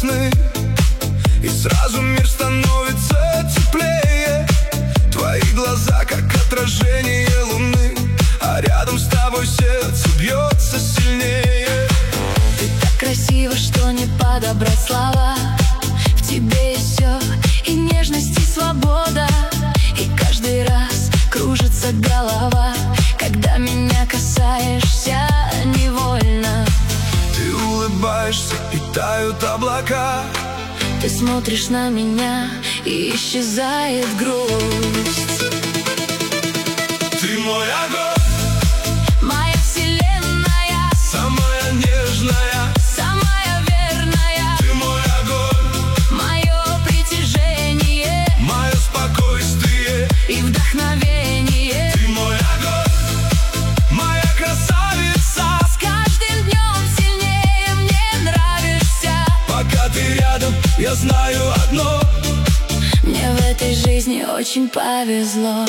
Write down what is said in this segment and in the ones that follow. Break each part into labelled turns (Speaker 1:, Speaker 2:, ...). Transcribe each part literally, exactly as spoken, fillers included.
Speaker 1: весны, и сразу мир становится теплее. Твои глаза как отражение луны, а рядом с тобой сердце бьется сильнее.
Speaker 2: Ты так красива, что не подобрать слова. В тебе есть все, и нежность, и свобода. И каждый раз кружится голова, когда меня касаешься невольно.
Speaker 1: Ты улыбаешься, и тают облака.
Speaker 2: Ты смотришь на меня, и исчезает грусть.
Speaker 1: Ты мой огонь,
Speaker 2: моя вселенная,
Speaker 1: самая нежная,
Speaker 2: самая верная.
Speaker 1: ты мой огонь,
Speaker 2: мое притяжение,
Speaker 1: мое спокойствие
Speaker 2: и вдохновение.
Speaker 1: Ты мой огонь, моя красавица.
Speaker 2: С каждым днем сильнее мне нравишься.
Speaker 1: Пока ты рядом, я знаю одно:
Speaker 2: мне в этой жизни очень повезло.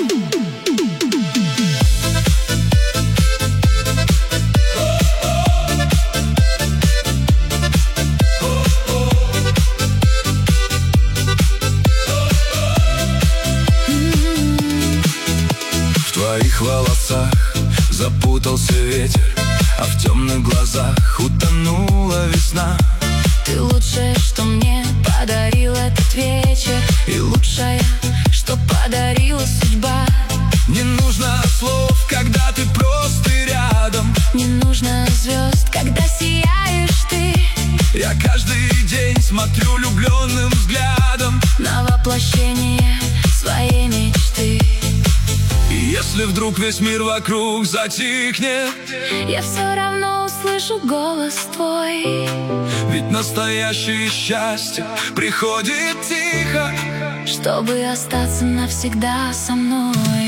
Speaker 1: В твоих волосах запутался ветер, а в темных глазах утонула весна.
Speaker 2: Ты лучшее, что мне подарил этот вечер,
Speaker 1: И
Speaker 2: лучшее, что подарила судьба.
Speaker 1: не нужно слов, когда ты просто рядом.
Speaker 2: Не нужно звезд, когда сияешь ты.
Speaker 1: Я каждый день смотрю влюбленным взглядом.
Speaker 2: На воплощение своей мечты.
Speaker 1: И если вдруг весь мир вокруг затихнет,
Speaker 2: я все равно услышу голос твой.
Speaker 1: ведь настоящее счастье приходит тихо,
Speaker 2: чтобы остаться навсегда со мной.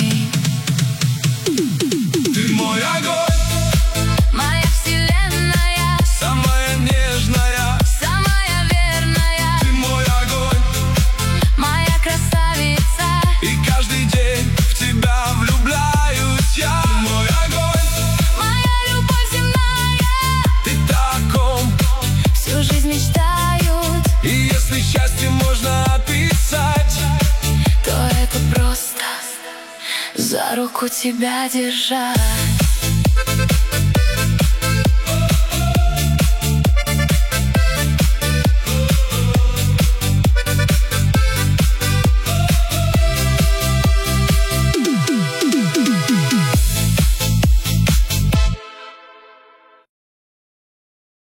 Speaker 1: Ты мой огонь,
Speaker 2: моя вселенная,
Speaker 1: самая нежная,
Speaker 2: самая верная.
Speaker 1: ты мой огонь,
Speaker 2: моя красавица,
Speaker 1: и каждый день в тебя влюбляюсь я. Ты мой огонь,
Speaker 2: моя любовь земная.
Speaker 1: ты таком,
Speaker 2: Всю жизнь мечтают,
Speaker 1: и если счастье можно описать,
Speaker 2: то это просто за руку тебя держать.